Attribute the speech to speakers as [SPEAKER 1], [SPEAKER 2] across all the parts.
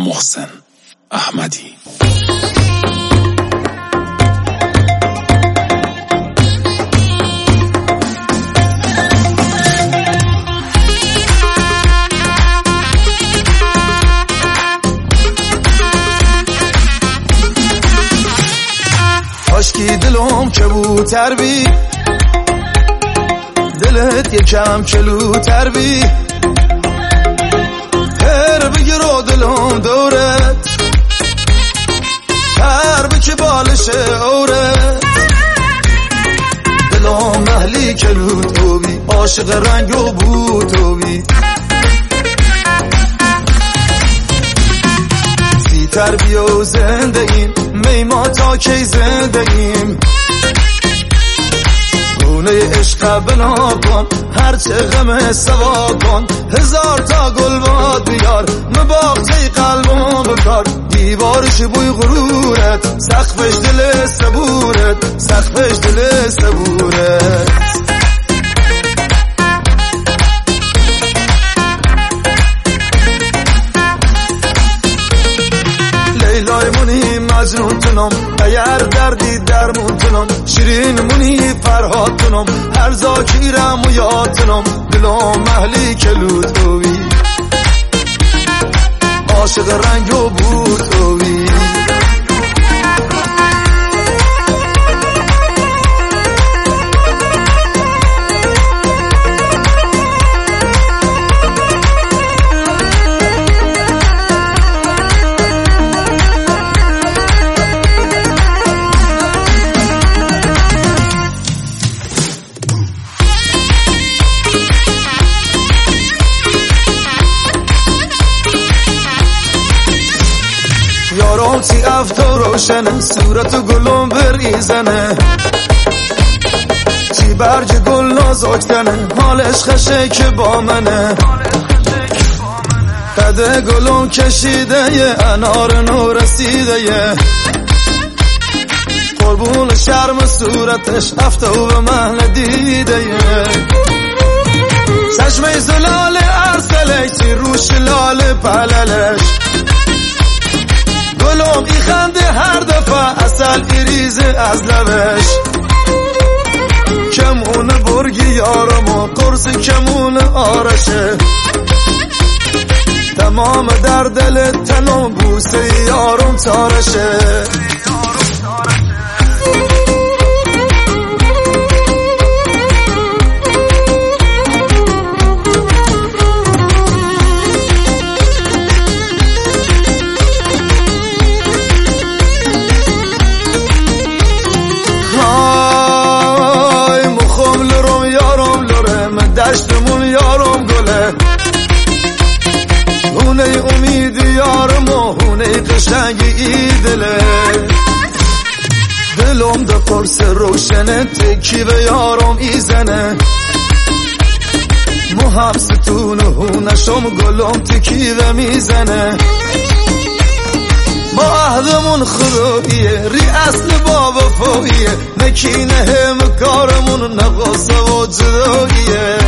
[SPEAKER 1] محسن احمدی.
[SPEAKER 2] کاشکی دلم کبوتر بی، دلت یکم کلوتر بی، هر بگیر و دلم دورت، هر بکی بالش اورت، دلم محلی کلوتو بی، عاشق رنگ و بوتو بی، زیتر بیا و زنده ایم، میما تا کی زنده ایم، خونه عشق بنا کن، هرچه غم سوا کن، هزار تا گل باد بیار، مباغته قلبم بکار، دیوارش بوی غرورت، سقفش دل صبورت، سقفش دل صبورت. لیلای منی مجنون تنم، اگر دردی درمون تنم، شیرین منی فرهاد تنم، هر زاکیرم و یاد تنم، دلم محلی کلوتوی، عاشق رنگ و بوتوی. یارم تی افتو روشنه، صورت گلم بریزنه، تی برج گل نازکتنه، حالش خشه که با منه، قده گلم کشیده یه انار نو رسیده یه، قربون شرم صورتش افتو به محل دیده یه، چشمه زلال ارسلش تی روش لال پللش، گلم ای خنده هر دفعه اصل ایریزه از لبش، کمون برگی یارم و قرص کمون آرشه، تمام در دل تنم بوسه یارم تارشه. دشتمون یارم گله، هونه امید یارم و هونه قشنگ ای دله، دلم ده قرص روشنه، تکی به یارم ایزنه، مهم ستون هونشم گلم تکی به میزنه، ما عهدمون خداییه، ری اصل باب فویه، نکینه هم کارمون نقصه و جداییه،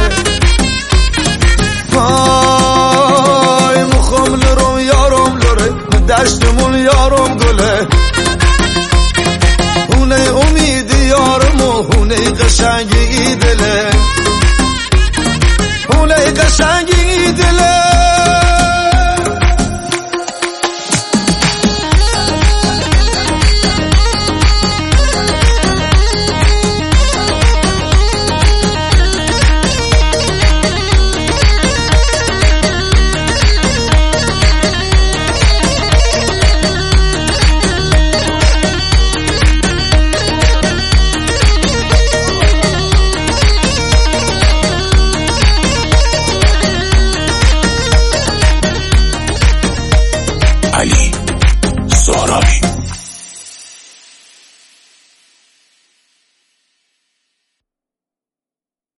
[SPEAKER 2] های مخم لرم یارم لره، دشتمون یارم گله، هونه امید یارم و هونه قشنگی